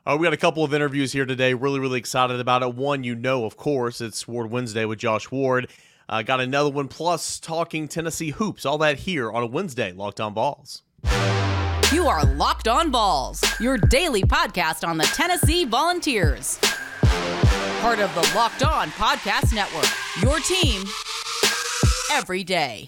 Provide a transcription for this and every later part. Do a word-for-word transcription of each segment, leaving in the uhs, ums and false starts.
Uh, we got a couple of interviews here today. Really, really excited about it. One, you know, of course, it's Ward Wednesday with Josh Ward. Uh, got another one, plus talking Tennessee hoops. All that here on a Wednesday, Locked On Vols. You are Locked On Vols, your daily podcast on the Tennessee Volunteers. Part of the Locked On Podcast Network, your team every day.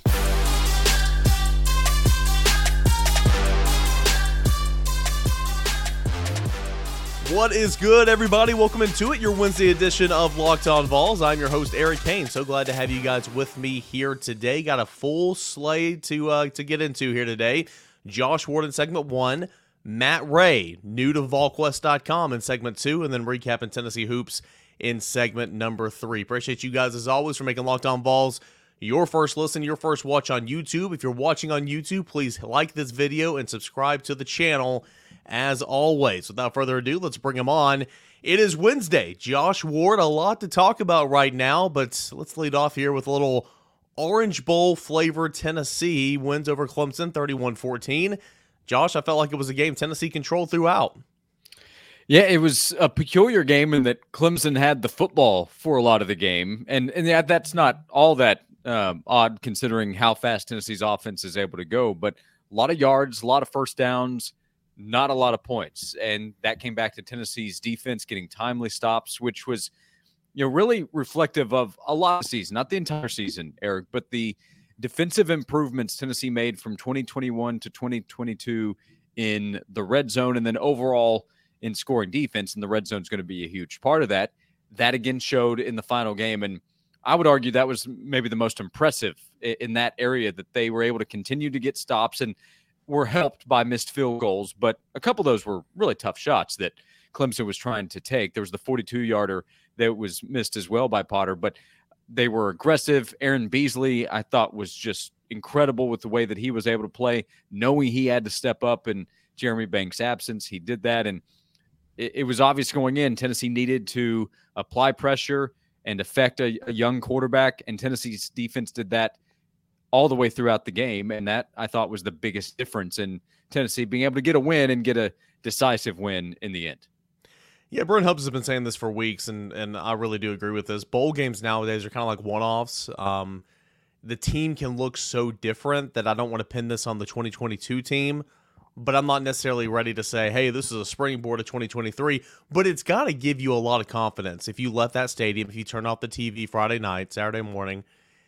What is good, everybody? Welcome into it, your Wednesday edition of Locked On Vols. I'm your host, Eric Kane. So glad to have you guys with me here today. Got a full slate to uh, to get into here today. Josh Ward in segment one, Matt Ray, new to Vol Quest dot com in segment two, and then recapping Tennessee hoops in segment number three. Appreciate you guys, as always, for making Locked On Vols your first listen, your first watch on YouTube. If you're watching on YouTube, please like this video and subscribe to the channel. As always, without further ado, let's bring him on. It is Wednesday. Josh Ward, a lot to talk about right now, but let's lead off here with a little Orange Bowl flavored Tennessee wins over Clemson thirty-one fourteen. Josh, I felt like it was a game Tennessee controlled throughout. Yeah, it was a peculiar game in that Clemson had the football for a lot of the game, and and yeah, that's not all that um, odd considering how fast Tennessee's offense is able to go, but a lot of yards, a lot of first downs, not a lot of points. And that came back to Tennessee's defense getting timely stops, which was, you know, really reflective of a lot of the season, not the entire season, Eric, but the defensive improvements Tennessee made from twenty twenty-one to twenty twenty-two in the red zone, and then overall in scoring defense. And the red zone is going to be a huge part of that. That again showed in the final game. And I would argue that was maybe the most impressive in that area, that they were able to continue to get stops and were helped by missed field goals, but a couple of those were really tough shots that Clemson was trying to take. There was the forty-two-yarder that was missed as well by Potter, but they were aggressive. Aaron Beasley, I thought, was just incredible with the way that he was able to play, knowing he had to step up in Jeremy Banks' absence. He did that, and it, it was obvious going in. Tennessee needed to apply pressure and affect a, a young quarterback, and Tennessee's defense did that all the way throughout the game, and that, I thought, was the biggest difference in Tennessee being able to get a win and get a decisive win in the end. Yeah, Brent Hubbs has been saying this for weeks, and and I really do agree with this. Bowl games nowadays are kind of like one-offs. Um, the team can look so different that I don't want to pin this on the twenty twenty-two team, but I'm not necessarily ready to say, hey, this is a springboard of twenty twenty-three, but it's got to give you a lot of confidence if you left that stadium, if you turn off the T V Friday night, Saturday morning,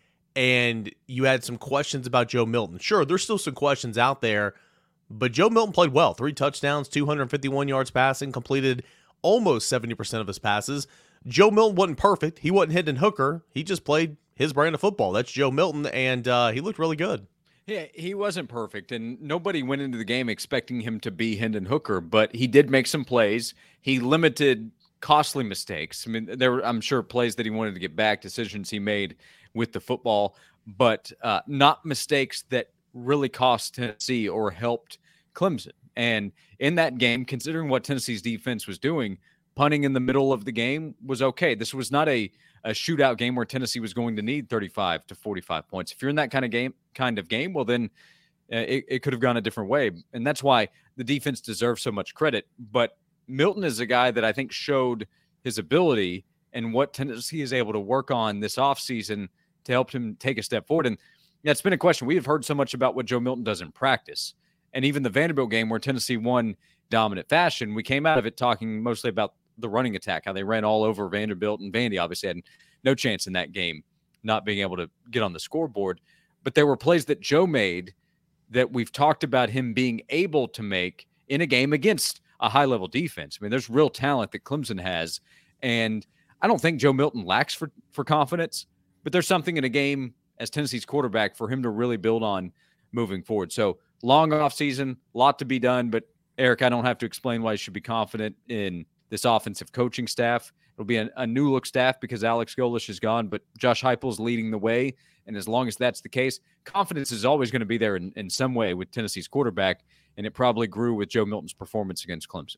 and you had some questions about Joe Milton. Sure, there's still some questions out there, but Joe Milton played well. Three touchdowns, two hundred fifty-one yards passing, completed almost seventy percent of his passes. Joe Milton wasn't perfect. He wasn't Hendon Hooker. He just played his brand of football. That's Joe Milton, and uh, he looked really good. Yeah, he wasn't perfect, and nobody went into the game expecting him to be Hendon Hooker, but he did make some plays. He limited costly mistakes. I mean, there were, I'm sure, plays that he wanted to get back, decisions he made with the football, but uh, not mistakes that really cost Tennessee or helped Clemson. And in that game, considering what Tennessee's defense was doing, punting in the middle of the game was okay. This was not a, a shootout game where Tennessee was going to need thirty-five to forty-five points. If you're in that kind of game, kind of game, well, then uh, it, it could have gone a different way. And that's why the defense deserves so much credit. But Milton is a guy that I think showed his ability and what Tennessee is able to work on this offseason to help him take a step forward. And yeah, it's been a question. We have heard so much about what Joe Milton does in practice. And even the Vanderbilt game where Tennessee won dominant fashion, we came out of it talking mostly about the running attack, how they ran all over Vanderbilt, and Vandy obviously had no chance in that game, not being able to get on the scoreboard. But there were plays that Joe made that we've talked about him being able to make in a game against a high-level defense. I mean, there's real talent that Clemson has, and I don't think Joe Milton lacks for, for confidence, but there's something in a game as Tennessee's quarterback for him to really build on moving forward. So long off season, a lot to be done, but Eric, I don't have to explain why you should be confident in this offensive coaching staff. It'll be a, a new look staff because Alex Golesh is gone, but Josh Heupel's leading the way. And as long as that's the case, confidence is always going to be there in, in some way with Tennessee's quarterback. And it probably grew with Joe Milton's performance against Clemson.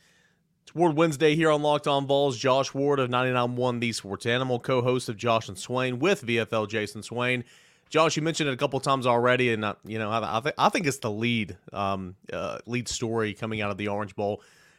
It's Ward Wednesday here on Locked On Vols. Josh Ward of ninety-nine point one The Sports Animal, co-host of Josh and Swain with V F L Jason Swain. Josh, you mentioned it a couple times already, and uh, you know I, I, th- I think it's the lead um, uh, lead story coming out of the Orange Bowl.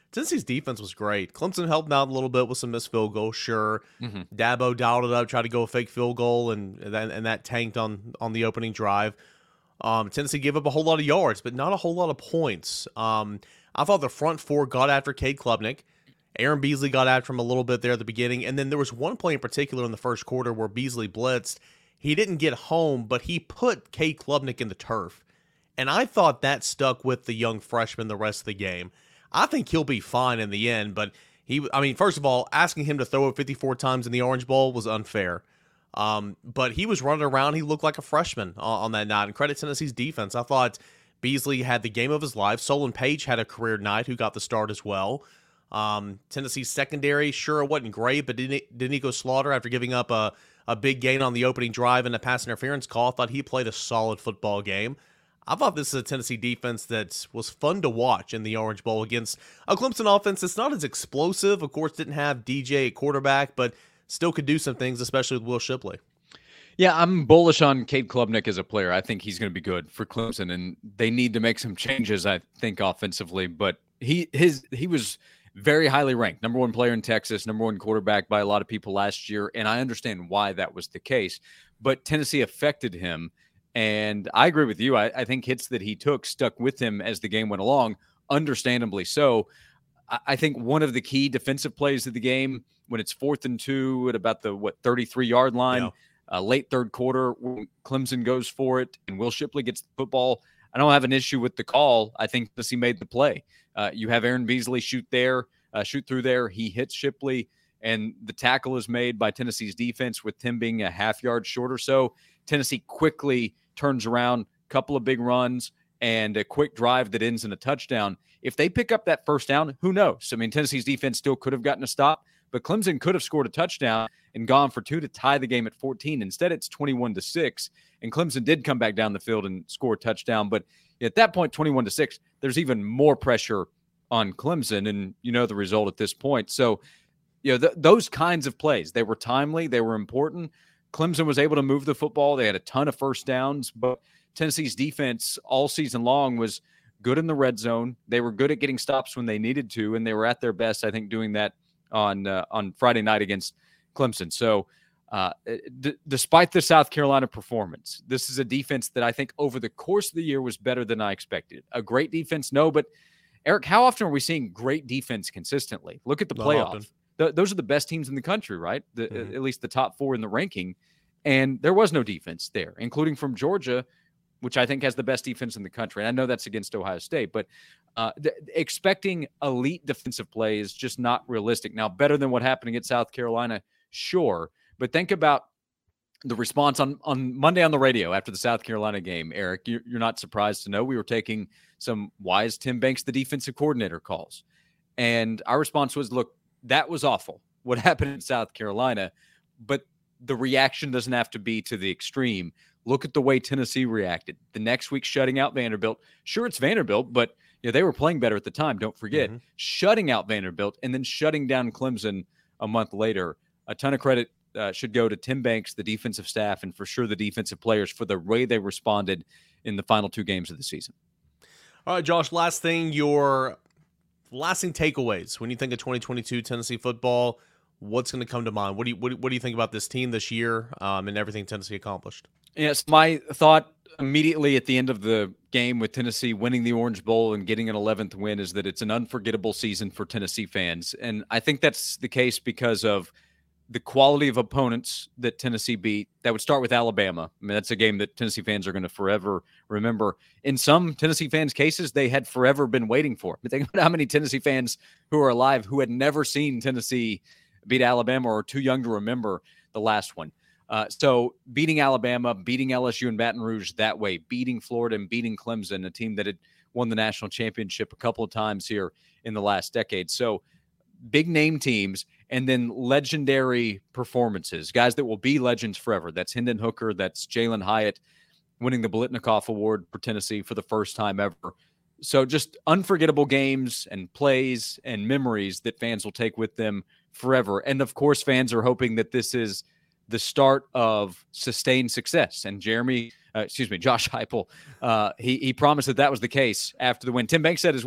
Tennessee's defense was great. Clemson helped out a little bit with some missed field goals, sure. Mm-hmm. Dabo dialed it up, tried to go a fake field goal, and and, and that tanked on on the opening drive. Um, Tennessee gave up a whole lot of yards, but not a whole lot of points. Um, I thought the front four got after Cade Klubnik. Aaron Beasley got after him a little bit there at the beginning, and then there was one play in particular in the first quarter where Beasley blitzed. He didn't get home, but he put Cade Klubnik in the turf. And I thought that stuck with the young freshman the rest of the game. I think he'll be fine in the end, but he, I mean, first of all, asking him to throw it fifty-four times in the Orange Bowl was unfair. Um, but he was running around. He looked like a freshman on, on that night. And credit Tennessee's defense. I thought Beasley had the game of his life. Solon Page had a career night, who got the start as well. Um, Tennessee's secondary, sure, it wasn't great, but Denico Slaughter, after giving up a, a big gain on the opening drive and a pass interference call, thought he played a solid football game. I thought this is a Tennessee defense that was fun to watch in the Orange Bowl against a Clemson offense that's not as explosive. Of course, didn't have D J at quarterback, but still could do some things, especially with Will Shipley. Yeah, I'm bullish on Cade Klubnik as a player. I think he's going to be good for Clemson, and they need to make some changes, I think, offensively. But he his he was very highly ranked, number one player in Texas, number one quarterback by a lot of people last year, and I understand why that was the case. But Tennessee affected him. And I agree with you. I, I think hits that he took stuck with him as the game went along, understandably so. I, I think one of the key defensive plays of the game, when it's fourth and two at about the, what, thirty-three-yard line, yeah. uh, late third quarter, when Clemson goes for it and Will Shipley gets the football, I don't have an issue with the call. I think Tennessee made the play. Uh, you have Aaron Beasley shoot there, uh, shoot through there. He hits Shipley, and the tackle is made by Tennessee's defense with Tim being a half yard short or so. Tennessee quickly turns around, couple of big runs, and a quick drive that ends in a touchdown. If they pick up that first down, who knows? I mean, Tennessee's defense still could have gotten a stop, but Clemson could have scored a touchdown and gone for two to tie the game at fourteen. Instead, it's twenty-one to six, and Clemson did come back down the field and score a touchdown. But at that point, twenty-one to six, there's even more pressure on Clemson, and you know the result at this point. So, you know, th- those kinds of plays, they were timely, they were important. Clemson was able to move the football. They had a ton of first downs, but Tennessee's defense all season long was good in the red zone. They were good at getting stops when they needed to, and they were at their best, I think, doing that on uh, on Friday night against Clemson. So uh, d- despite the South Carolina performance, this is a defense that I think over the course of the year was better than I expected. A great defense, no, but Eric, how often are we seeing great defense consistently? Look at the playoff. Th- those are the best teams in the country, right? The, mm-hmm. At least the top four in the ranking. And there was no defense there, including from Georgia, which I think has the best defense in the country. And I know that's against Ohio State, but uh, th- expecting elite defensive play is just not realistic. Now, better than what happened against South Carolina, sure. But think about the response on, on Monday on the radio after the South Carolina game, Eric. You're, you're not surprised to know we were taking some wise Tim Banks, the defensive coordinator, calls. And our response was, look, that was awful, what happened in South Carolina, but the reaction doesn't have to be to the extreme. Look at the way Tennessee reacted. The next week, shutting out Vanderbilt. Sure, it's Vanderbilt, but you know, they were playing better at the time. Don't forget, mm-hmm. shutting out Vanderbilt and then shutting down Clemson a month later. A ton of credit uh, should go to Tim Banks, the defensive staff, and for sure the defensive players for the way they responded in the final two games of the season. All right, Josh, last thing, your lasting takeaways when you think of twenty twenty-two Tennessee football. What's going to come to mind? What do you what, what do you think about this team this year um, and everything Tennessee accomplished? Yes, my thought immediately at the end of the game with Tennessee winning the Orange Bowl and getting an eleventh win is that it's an unforgettable season for Tennessee fans. And I think that's the case because of the quality of opponents that Tennessee beat. That would start with Alabama. I mean, that's a game that Tennessee fans are going to forever remember. In some Tennessee fans' cases, they had forever been waiting for. But think about how many Tennessee fans who are alive who had never seen Tennessee beat Alabama or are too young to remember the last one. Uh, so beating Alabama, beating L S U and Baton Rouge that way, beating Florida and beating Clemson, a team that had won the national championship a couple of times here in the last decade. So big name teams and then legendary performances, guys that will be legends forever. That's Hendon Hooker. That's Jalen Hyatt winning the Biletnikoff Award for Tennessee for the first time ever. So just unforgettable games and plays and memories that fans will take with them forever. And of course, fans are hoping that this is the start of sustained success. And Jeremy, uh, excuse me, Josh Heupel, uh, he, he promised that that was the case after the win. Tim Banks said as well,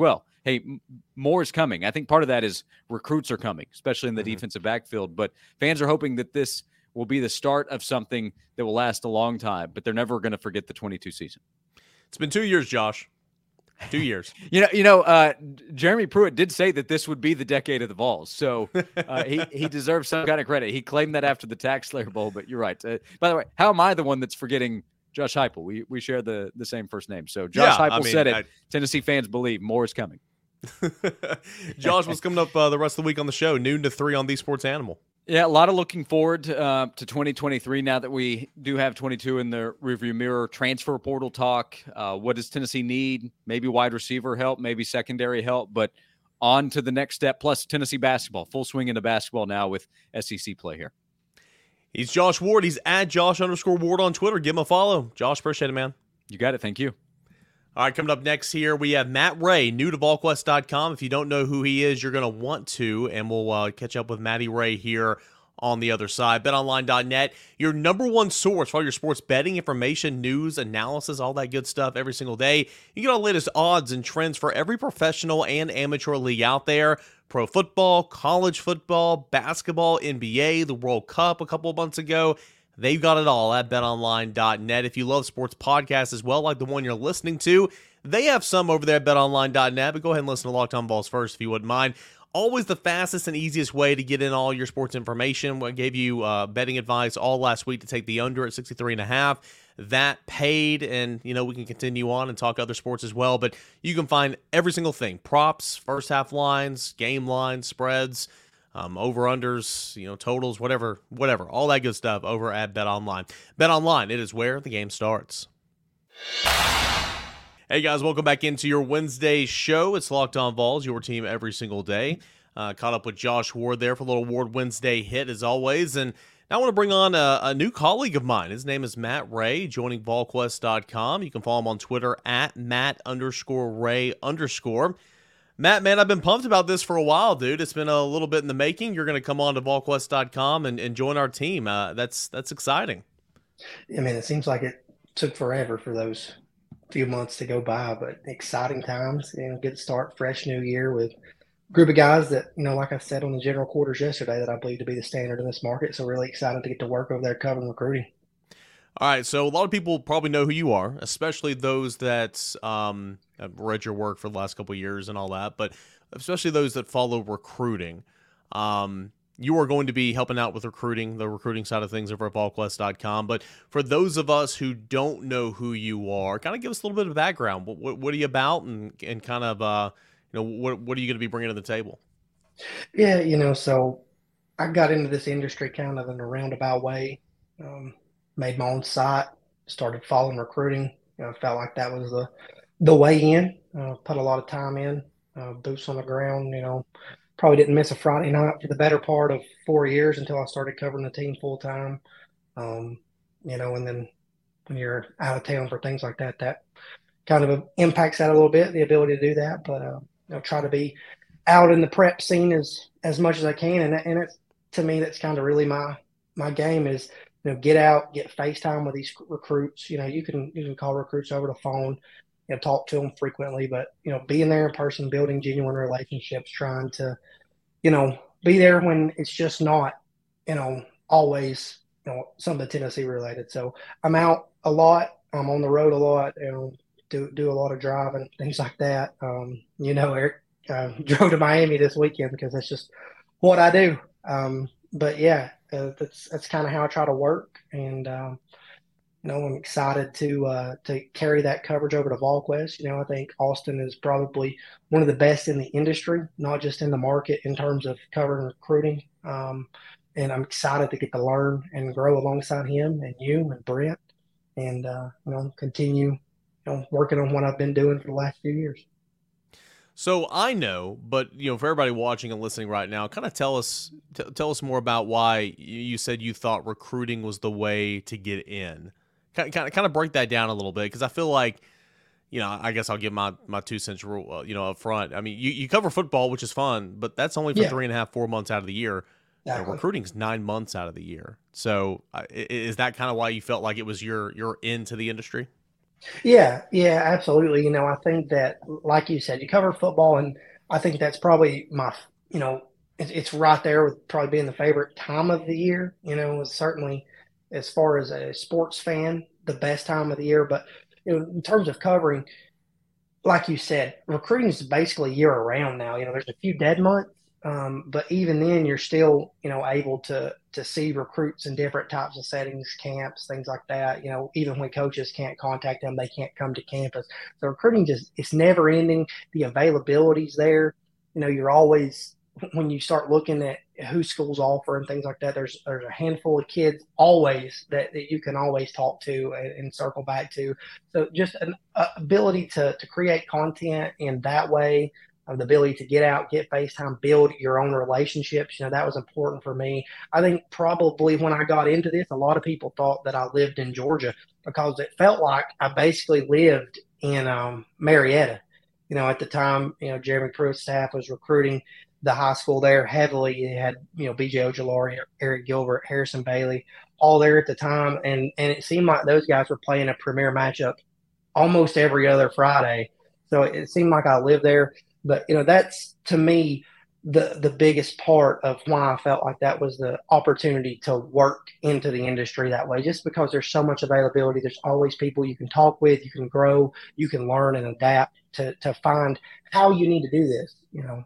hey, m- more is coming. I think part of that is recruits are coming, especially in the Mm-hmm. defensive backfield. But fans are hoping that this will be the start of something that will last a long time, but they're never going to forget the twenty-two season. It's been two years, Josh. Two years. You know, you know, uh, Jeremy Pruitt did say that this would be the decade of the Vols, so uh, he he deserves some kind of credit. He claimed that after the Tax Slayer Bowl, but you're right. Uh, by the way, how am I the one that's forgetting Josh Heupel? We we share the the same first name, so Josh Yeah, Heupel I mean, said it. I- Tennessee fans believe more is coming. Josh, what's coming up uh, the rest of the week on the show? Noon to three on The Sports Animal. Yeah, a lot of looking forward uh, to twenty twenty-three now that we do have twenty-two in the rearview mirror. Transfer portal talk. Uh, what does Tennessee need? Maybe wide receiver help, maybe secondary help, but on to the next step. Plus Tennessee basketball, full swing into basketball now with S E C play here. He's Josh Ward. He's at Josh underscore Ward on Twitter. Give him a follow. Josh, appreciate it, man. You got it. Thank you. All right, coming up next here, we have Matt Ray, new to Vol Quest dot com. If you don't know who he is, you're going to want to, and we'll uh, catch up with Matty Ray here on the other side. Bet Online dot net, your number one source for all your sports betting information, news, analysis, all that good stuff every single day. You get all the latest odds and trends for every professional and amateur league out there. Pro football, college football, basketball, N B A, the World Cup a couple of months ago. They've got it all at Bet Online dot net. If you love sports podcasts as well, like the one you're listening to, they have some over there at Bet Online dot net, but go ahead and listen to Locked On Vols first if you wouldn't mind. Always the fastest and easiest way to get in all your sports information. I gave you uh, betting advice all last week to take the under at sixty-three and a half. That paid, and you know we can continue on and talk other sports as well, but you can find every single thing. Props, first half lines, game lines, spreads, Um, over-unders, you know, totals, whatever, whatever, all that good stuff over at BetOnline. BetOnline, it is where the game starts. Hey guys, welcome back into your Wednesday show. It's Locked On Vols, your team every single day. Uh, caught up with Josh Ward there for a little Ward Wednesday hit as always, and now I want to bring on a, a new colleague of mine. His name is Matt Ray, joining Vol Quest dot com. You can follow him on Twitter at Matt underscore Ray underscore. Matt, man, I've been pumped about this for a while, dude. It's been a little bit in the making. You're going to come on to Vol Quest dot com and, and join our team. Uh, that's that's exciting. I mean, it seems like it took forever for those few months to go by, but exciting times. You know, good start, fresh new year with a group of guys that, you know, like I said on the general quarters yesterday, that I believe to be the standard in this market. So really excited to get to work over there covering recruiting. All right, so a lot of people probably know who you are, especially those that um, have read your work for the last couple of years and all that, but especially those that follow recruiting. Um, you are going to be helping out with recruiting, the recruiting side of things over at Vol Quest dot com. But for those of us who don't know who you are, kind of give us a little bit of background. What, what, what are you about, and and kind of uh, you know what what are you going to be bringing to the table? Yeah, you know, so I got into this industry kind of in a roundabout way. Um, made my own site, started following recruiting. You know, felt like that was the the way in. Uh, put a lot of time in, uh, boots on the ground. You know, probably didn't miss a Friday night for the better part of four years until I started covering the team full time. Um, you know, and then when you're out of town for things like that, that kind of impacts that a little bit, the ability to do that. But uh, you know, try to be out in the prep scene as as much as I can, and that, and it's to me that's kind of really my my game is. You know, get out, get FaceTime with these recruits. You know, you can you can call recruits over the phone, you know, talk to them frequently, but you know, being there in person, building genuine relationships, trying to, you know, be there when it's just not, you know, always, you know, something Tennessee related. So I'm out a lot. I'm on the road a lot. You know, do do a lot of driving, things like that. Um, you know, Eric uh, drove to Miami this weekend because that's just what I do. Um, but yeah. Uh, that's that's kind of how I try to work, and um, you know I'm excited to uh, to carry that coverage over to VolQuest. You know I think Austin is probably one of the best in the industry, not just in the market in terms of covering recruiting. Um, and I'm excited to get to learn and grow alongside him and you and Brent, and uh, you know continue you know working on what I've been doing for the last few years. So I know, but you know, for everybody watching and listening right now, kind of tell us t- tell us more about why you said you thought recruiting was the way to get in. Kind of, kind of break that down a little bit, because I feel like, you know, I guess I'll give my my two cents rule, you know, up front. I mean, you, you cover football, which is fun, but that's only for Yeah. three and a half, four months out of the year. You know, Exactly. recruiting's nine months out of the year. So uh, i- is that kind of why you felt like it was your your into the industry? Yeah, yeah, absolutely. You know, I think that, like you said, you cover football, and I think that's probably my, you know, it's, it's right there with probably being the favorite time of the year. You know, it's certainly as far as a sports fan, the best time of the year. But you know, in terms of covering, like you said, recruiting is basically year round now. You know, there's a few dead months, um, but even then, you're still, you know, able to to see recruits in different types of settings, camps, things like that. You know, even when coaches can't contact them, they can't come to campus. So recruiting just it's never ending. The availability's there. You know, you're always when you start looking at who schools offer and things like that. There's there's a handful of kids always that, that you can always talk to and, and circle back to. So just an uh, ability to to create content in that way, uh, the ability to get out, get FaceTime, build your own relationships. You know, that was important for me. I think probably when I got into this, a lot of people thought that I lived in Georgia because it felt like I basically lived in um, Marietta. You know, at the time, you know, Jeremy Pruitt's staff was recruiting the high school there heavily. They had, you know, B J Ojolari, Eric Gilbert, Harrison Bailey, all there at the time. And, and it seemed like those guys were playing a premier matchup almost every other Friday. So it seemed like I lived there. But, you know, that's to me the the biggest part of why I felt like that was the opportunity to work into the industry that way, just because there's so much availability. There's always people you can talk with, you can grow, you can learn and adapt to, to find how you need to do this, you know.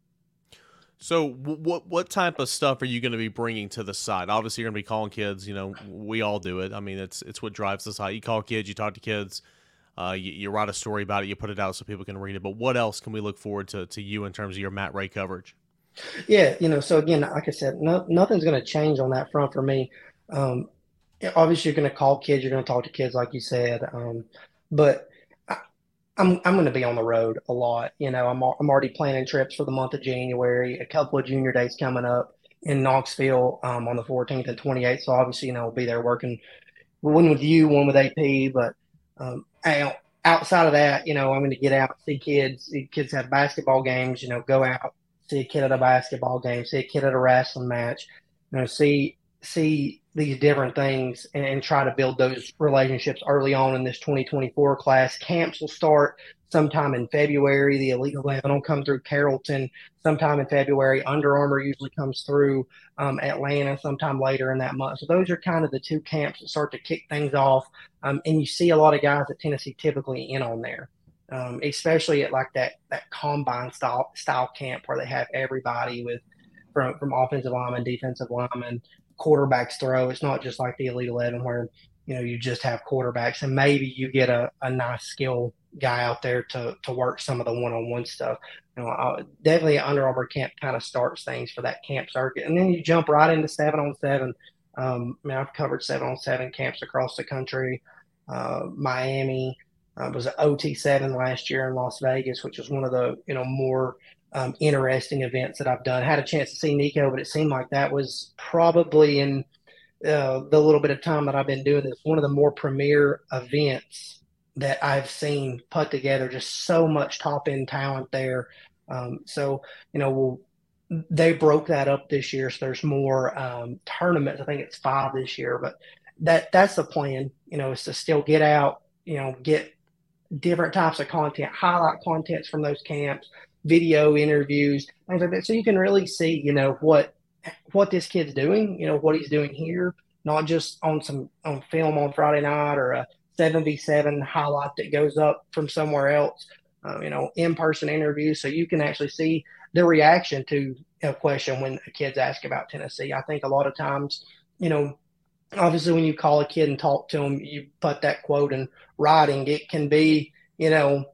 So what what type of stuff are you going to be bringing to the site? Obviously, you're going to be calling kids. You know, we all do it. I mean, it's it's what drives the site. You call kids, you talk to kids, uh, you, you write a story about it, you put it out so people can read it. But what else can we look forward to to you in terms of your Matt Ray coverage? Yeah, you know, so again, like I said, no, nothing's going to change on that front for me. Um, yeah, obviously, you're going to call kids, you're going to talk to kids, like you said. Um, but I, I'm I'm going to be on the road a lot. You know, I'm al- I'm already planning trips for the month of January. A couple of junior days coming up in Knoxville um, on the fourteenth and twenty-eighth. So obviously, you know, I'll be there working one with you, one with A P. But um, out, outside of that, you know, I'm going to get out, see kids. See kids have basketball games. You know, go out, see a kid at a basketball game, see a kid at a wrestling match. You know, see see these different things and, and try to build those relationships early on in this twenty twenty-four class. Camps will start sometime in February. The Elite eleven will come through Carrollton sometime in February. Under Armour usually comes through um, Atlanta sometime later in that month. So those are kind of the two camps that start to kick things off. Um, and you see a lot of guys at Tennessee typically in on there, um, especially at like that that combine style style camp where they have everybody with from from offensive linemen, defensive linemen, quarterbacks throw. It's not just like the Elite eleven where you know you just have quarterbacks and maybe you get a, a nice skill guy out there to to work some of the one on one stuff. You know, I, definitely Under Armour camp kind of starts things for that camp circuit, and then you jump right into seven on seven. Um, I mean, I've covered seven on seven camps across the country. Uh, Miami uh, was an O T seven last year in Las Vegas, which was one of the you know more um, interesting events that I've done. I had a chance to see Nico, but it seemed like that was probably in uh, the little bit of time that I've been doing this, one of the more premier events that I've seen put together. Just so much top end talent there. Um, so, you know, we'll, they broke that up this year. So there's more um, tournaments. I think it's five this year, but that that's the plan, you know, is to still get out, you know, get different types of content, highlight contents from those camps, video interviews, things like that. So you can really see, you know, what what this kid's doing, you know, what he's doing here, not just on some on film on Friday night or a seven v seven highlight that goes up from somewhere else, uh, you know, in-person interviews. So you can actually see the reaction to a question when a kid's asked about Tennessee. I think a lot of times, you know, obviously when you call a kid and talk to them, you put that quote in writing. It can be, you know,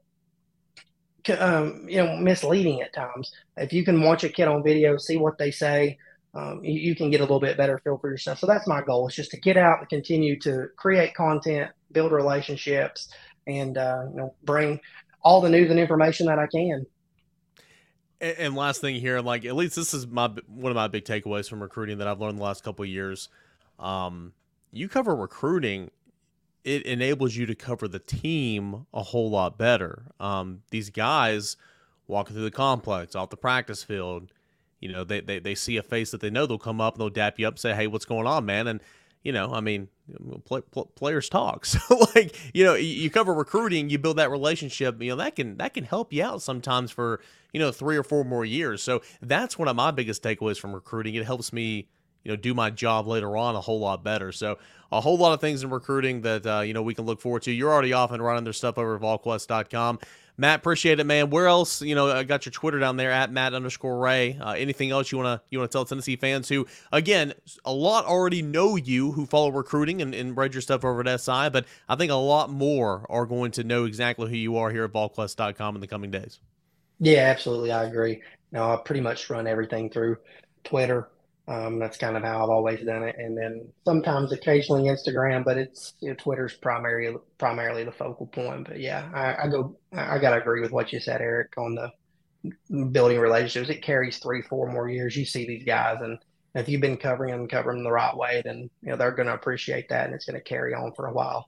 um, you know, misleading at times. If you can watch a kid on video, see what they say, um, you, you can get a little bit better feel for yourself. So that's my goal, is just to get out and continue to create content, build relationships, and uh, you know, bring all the news and information that I can. And, and last thing here, like at least this is my one of my big takeaways from recruiting that I've learned the last couple of years. Um, you cover recruiting, it enables you to cover the team a whole lot better. Um, these guys walking through the complex, off the practice field, you know, they, they, they see a face that they know, they'll come up and they'll dap you up and say, hey, what's going on, man? And, you know, I mean, play, play, players talk. So, like, you know, you, you cover recruiting, you build that relationship. You know, that can that can help you out sometimes for, you know, three or four more years. So that's one of my biggest takeaways from recruiting. It helps me, you know, do my job later on a whole lot better. So a whole lot of things in recruiting that, uh, you know, we can look forward to. You're already off and running their stuff over at VolQuest dot com. Matt, appreciate it, man. Where else, you know, I got your Twitter down there at Matt underscore Ray. Uh, anything else you want to you want to tell Tennessee fans who, again, a lot already know you who follow recruiting and, and read your stuff over at S I, but I think a lot more are going to know exactly who you are here at VolQuest dot com in the coming days. Yeah, absolutely. I agree. No, I pretty much run everything through Twitter. Um, that's kind of how I've always done it. And then sometimes occasionally Instagram, but it's, you know, Twitter's primarily, primarily the focal point. But yeah, I, I go, I got to agree with what you said, Eric, on the building relationships. It carries three, four more years. You see these guys, and if you've been covering them, covering them the right way, then, you know, they're going to appreciate that, and it's going to carry on for a while.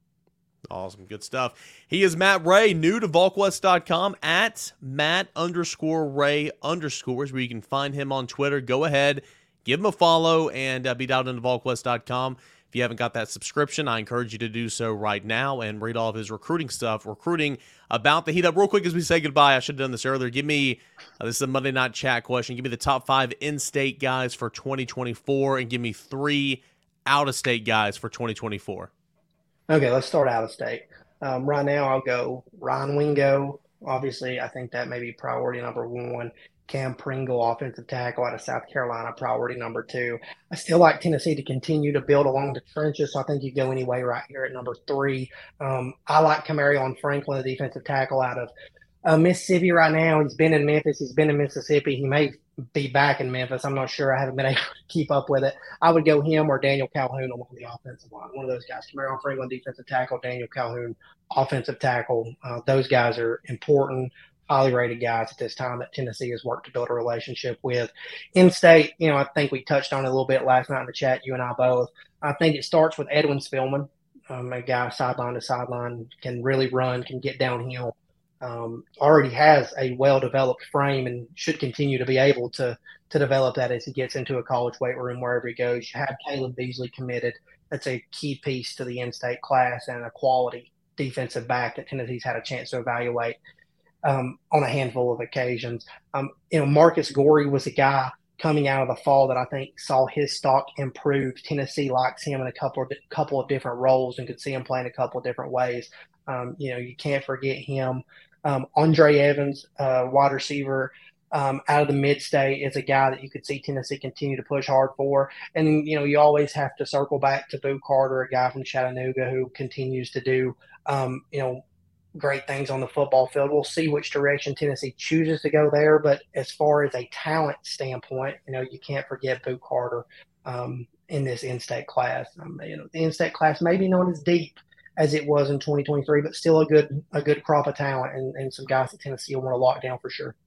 Awesome. Good stuff. He is Matt Ray, new to VolQuest dot com, at Matt underscore Ray underscores, where you can find him on Twitter. Go ahead, give him a follow, and uh, be down into VolQuest dot com. If you haven't got that subscription, I encourage you to do so right now and read all of his recruiting stuff, recruiting about the heat up. Real quick as we say goodbye, I should have done this earlier. Give me, uh, this is a Monday Night Chat question, give me the top five in-state guys for twenty twenty-four, and give me three out-of-state guys for twenty twenty-four. Okay, let's start out of state. Um, right now, I'll go Ryan Wingo. Obviously, I think that may be priority number one. Cam Pringle, offensive tackle out of South Carolina, priority number two. I still like Tennessee to continue to build along the trenches, so I think you go anyway right here at number three. Um, I like Camarion Franklin, the defensive tackle out of uh, Mississippi right now. He's been in Memphis. He's been in Mississippi. He may be back in Memphis. I'm not sure. I haven't been able to keep up with it. I would go him or Daniel Calhoun along the offensive line. One of those guys. Camarion Franklin, defensive tackle. Daniel Calhoun, offensive tackle. Uh, those guys are important, highly rated guys at this time that Tennessee has worked to build a relationship with. In-state, you know, I think we touched on it a little bit last night in the chat, you and I both. I think it starts with Edwin Spillman, um, a guy sideline to sideline, can really run, can get downhill. Um, already has a well-developed frame and should continue to be able to to develop that as he gets into a college weight room wherever he goes. You have Caleb Beasley committed. That's a key piece to the in-state class and a quality defensive back that Tennessee's had a chance to evaluate um, on a handful of occasions. Um, you know, Marcus Gorey was a guy coming out of the fall that I think saw his stock improve. Tennessee likes him in a couple of couple of different roles and could see him playing a couple of different ways. Um, you know, you can't forget him. Um, Andre Evans, uh, wide receiver um, out of the mid-state, is a guy that you could see Tennessee continue to push hard for. And, you know, you always have to circle back to Boo Carter, a guy from Chattanooga who continues to do, um, you know, great things on the football field. We'll see which direction Tennessee chooses to go there. But as far as a talent standpoint, you know, you can't forget Boo Carter um, in this in-state class. Um, you know, the in-state class may be known as deep as it was in twenty twenty-three, but still a good a good crop of talent and, and some guys that Tennessee will want to lock down for sure.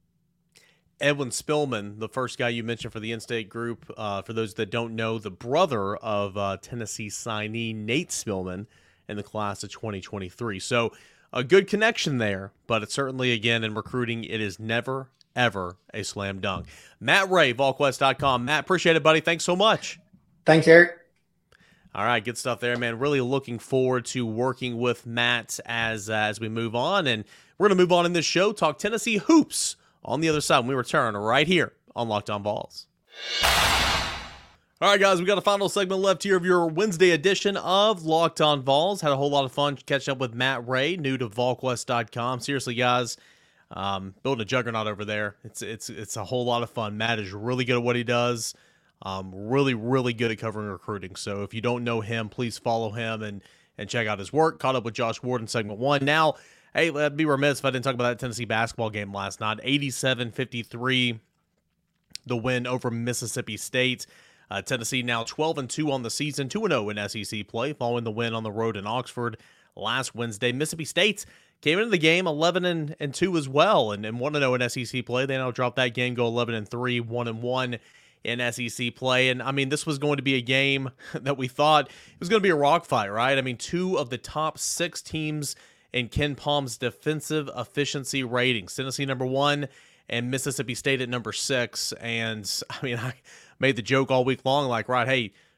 Edwin Spillman, the first guy you mentioned for the in-state group, uh, for those that don't know, the brother of uh, Tennessee signee Nate Spillman in the class of twenty twenty-three. So a good connection there, but it's certainly, again, in recruiting, it is never, ever a slam dunk. Matt Ray, VolQuest dot com. Matt, appreciate it, buddy. Thanks so much. Thanks, Eric. All right, good stuff there, man. Really looking forward to working with Matt as uh, as we move on. And we're going to move on in this show, talk Tennessee hoops on the other side when we return right here on Locked On Vols. All right, guys, we got a final segment left here of your Wednesday edition of Locked On Vols. Had a whole lot of fun catching up with Matt Ray, new to VolQuest dot com. Seriously, guys, um, building a juggernaut over there. It's it's it's a whole lot of fun. Matt is really good at what he does. Um, really, really good at covering recruiting. So if you don't know him, please follow him and and check out his work. Caught up with Josh Ward in segment one. Now, hey, I'd be remiss if I didn't talk about that Tennessee basketball game last night. eighty-seven fifty-three, the win over Mississippi State. Uh, Tennessee now twelve and two on the season, two and oh in S E C play, following the win on the road in Oxford last Wednesday. Mississippi State came into the game eleven and two as well, and, and one and oh in S E C play. They now dropped that game, go eleven and three, one and one in S E C play. And I mean, this was going to be a game that we thought it was going to be a rock fight, right? I mean, two of the top six teams in Ken Palm's defensive efficiency ratings, Tennessee number one and Mississippi State at number six. And I mean, I made the joke all week long, like, right, hey,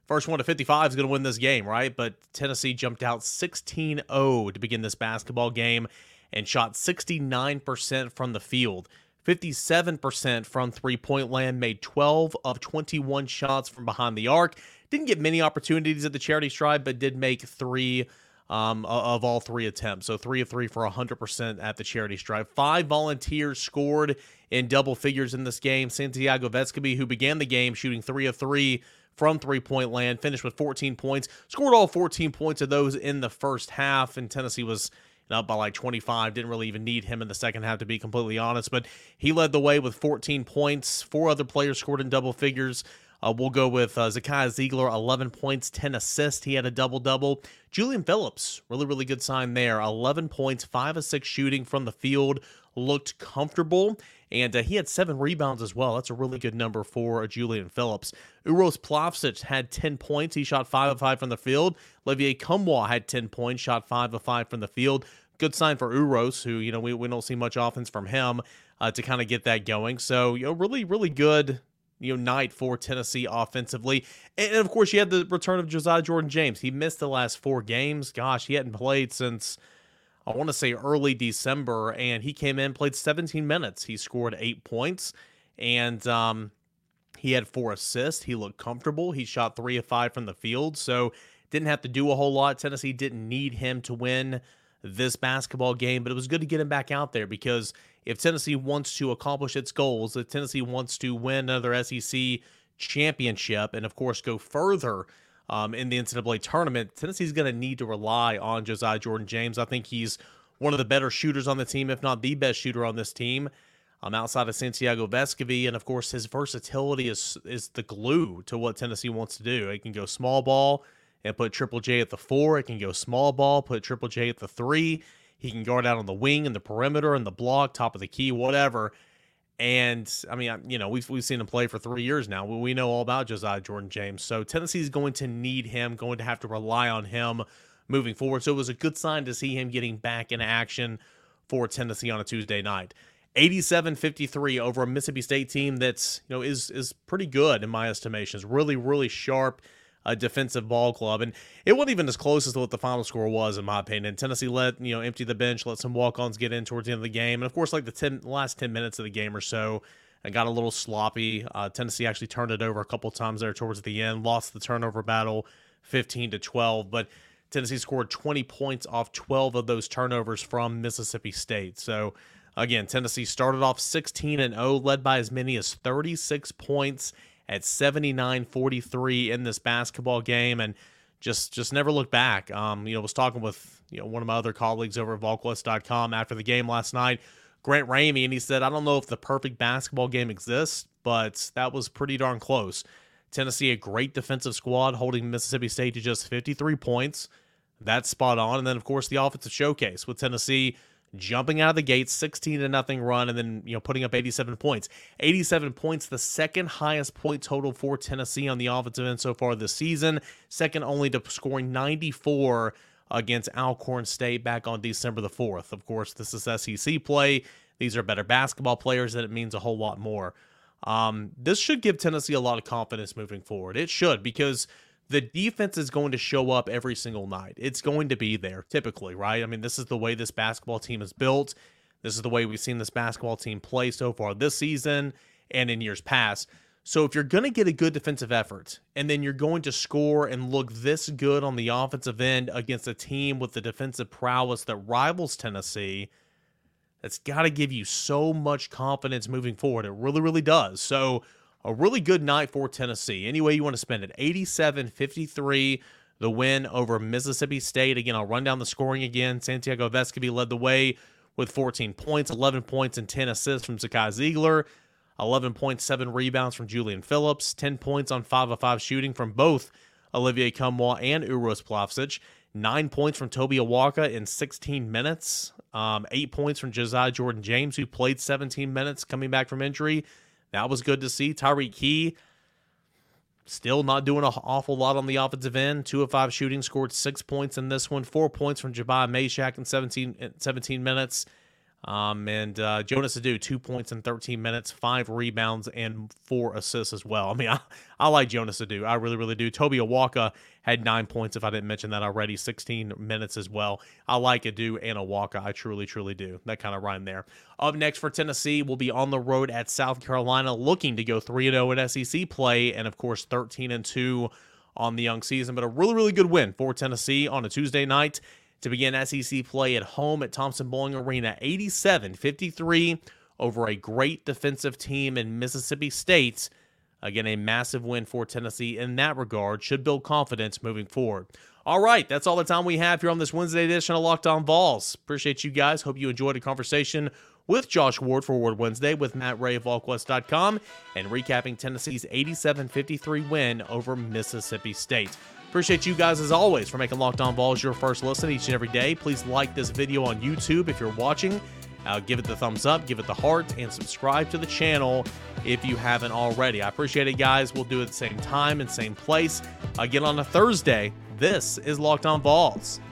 first one to fifty-five is going to win this game, right? But Tennessee jumped out sixteen oh to begin this basketball game and shot sixty-nine percent from the field, fifty-seven percent from three-point land, made twelve of twenty-one shots from behind the arc. Didn't get many opportunities at the charity stripe, but did make three um, of all three attempts. So three of three for one hundred percent at the charity stripe. Five Volunteers scored in double figures in this game. Santiago Vescovi, who began the game shooting three of three from three-point land, finished with fourteen points, scored all fourteen points of those in the first half, and Tennessee was up by like twenty-five. Didn't really even need him in the second half, to be completely honest, but he led the way with fourteen points. Four other players scored in double figures. Uh, we'll go with uh, Zakai Ziegler, eleven points, ten assists. He had a double-double. Julian Phillips, really, really good sign there. eleven points, five of six shooting from the field. Looked comfortable, and uh, he had seven rebounds as well. That's a really good number for uh, Julian Phillips. Uros Plavsic had ten points. He shot five of five from the field. Olivier Cumwa had ten points, shot five of five from the field. Good sign for Uros, who, you know, we, we don't see much offense from him uh, to kind of get that going. So, you know, really, really good, you know, night for Tennessee offensively. And, and of course, you had the return of Josiah Jordan-James. He missed the last four games. Gosh, he hadn't played since, I want to say, early December, and he came in, played seventeen minutes. He scored eight points, and um, he had four assists. He looked comfortable. He shot three of five from the field, so didn't have to do a whole lot. Tennessee didn't need him to win this basketball game, but it was good to get him back out there, because if Tennessee wants to accomplish its goals, if Tennessee wants to win another S E C championship and, of course, go further um, in the N C double A tournament, Tennessee's going to need to rely on Josiah Jordan-James. I think he's one of the better shooters on the team, if not the best shooter on this team, um, outside of Santiago Vescovi. And, of course, his versatility is, is the glue to what Tennessee wants to do. It can go small ball and put Triple J at the four. It can go small ball, put Triple J at the three. He can guard out on the wing and the perimeter and the block, top of the key, whatever. And, I mean, you know, we've, we've seen him play for three years now. We know all about Josiah Jordan-James. So Tennessee's going to need him, going to have to rely on him moving forward. So it was a good sign to see him getting back in action for Tennessee on a Tuesday night. eighty-seven fifty-three over a Mississippi State team that's, you know, is is pretty good in my estimation. It's really, really sharp. A defensive ball club, and it wasn't even as close as what the final score was, in my opinion. Tennessee let, you know, empty the bench, let some walk-ons get in towards the end of the game, and of course, like the ten, last ten minutes of the game or so, it got a little sloppy. Uh, Tennessee actually turned it over a couple times there towards the end, lost the turnover battle, fifteen to twelve, but Tennessee scored twenty points off twelve of those turnovers from Mississippi State. So again, Tennessee started off sixteen and oh, led by as many as thirty-six points at seventy-nine forty-three in this basketball game, and just just never looked back. Um, you know, was talking with, you know, one of my other colleagues over at VolQuest dot com after the game last night, Grant Ramey, and he said, I don't know if the perfect basketball game exists, but that was pretty darn close. Tennessee, a great defensive squad, holding Mississippi State to just fifty-three points. That's spot on. And then, of course, the offensive showcase with Tennessee jumping out of the gates, sixteen to nothing run, and then, you know, putting up eighty-seven points. eighty-seven points, the second highest point total for Tennessee on the offensive end so far this season, second only to scoring ninety-four against Alcorn State back on December the fourth. Of course, this is S E C play. These are better basketball players, and it means a whole lot more. Um, this should give Tennessee a lot of confidence moving forward. It should, because the defense is going to show up every single night. It's going to be there, typically, right? I mean, this is the way this basketball team is built. This is the way we've seen this basketball team play so far this season and in years past. So if you're going to get a good defensive effort, and then you're going to score and look this good on the offensive end against a team with the defensive prowess that rivals Tennessee, that's got to give you so much confidence moving forward. It really, really does. So a really good night for Tennessee. Any way you want to spend it. eighty-seven fifty-three, the win over Mississippi State. Again, I'll run down the scoring again. Santiago Vescovi led the way with fourteen points, eleven points and ten assists from Zakai Ziegler, eleven point seven rebounds from Julian Phillips, ten points on five of five shooting from both Olivier Cumwa and Uros Plavsic, nine points from Toby Awaka in sixteen minutes, um, eight points from Josiah Jordan-James, who played seventeen minutes coming back from injury. That was good to see. Tyreek Key, still not doing an awful lot on the offensive end. Two of five shooting, scored six points in this one. Four points from Jabari Meshack in seventeen, seventeen minutes. Um, and uh, Jonas Adu, two points in thirteen minutes, five rebounds, and four assists as well. I mean, I, I like Jonas Adu. I really, really do. Toby Awaka had nine points, if I didn't mention that already, sixteen minutes as well. I like Adu and Awaka. I truly, truly do. That kind of rhyme there. Up next for Tennessee, we'll be on the road at South Carolina, looking to go three and oh in S E C play, and of course thirteen and two on the young season. But a really, really good win for Tennessee on a Tuesday night to begin S E C play at home at Thompson-Boling Arena, eighty-seven fifty-three over a great defensive team in Mississippi State. Again, a massive win for Tennessee in that regard. Should build confidence moving forward. All right, that's all the time we have here on this Wednesday edition of Locked On Vols. Appreciate you guys. Hope you enjoyed a conversation with Josh Ward for Ward Wednesday with Matt Ray of VolQuest dot com and recapping Tennessee's eighty-seven fifty-three win over Mississippi State. Appreciate you guys, as always, for making Locked On Vols your first listen each and every day. Please like this video on YouTube if you're watching. Uh, give it the thumbs up, give it the heart, and subscribe to the channel if you haven't already. I appreciate it, guys. We'll do it at the same time and same place. Again on a Thursday. This is Locked On Vols.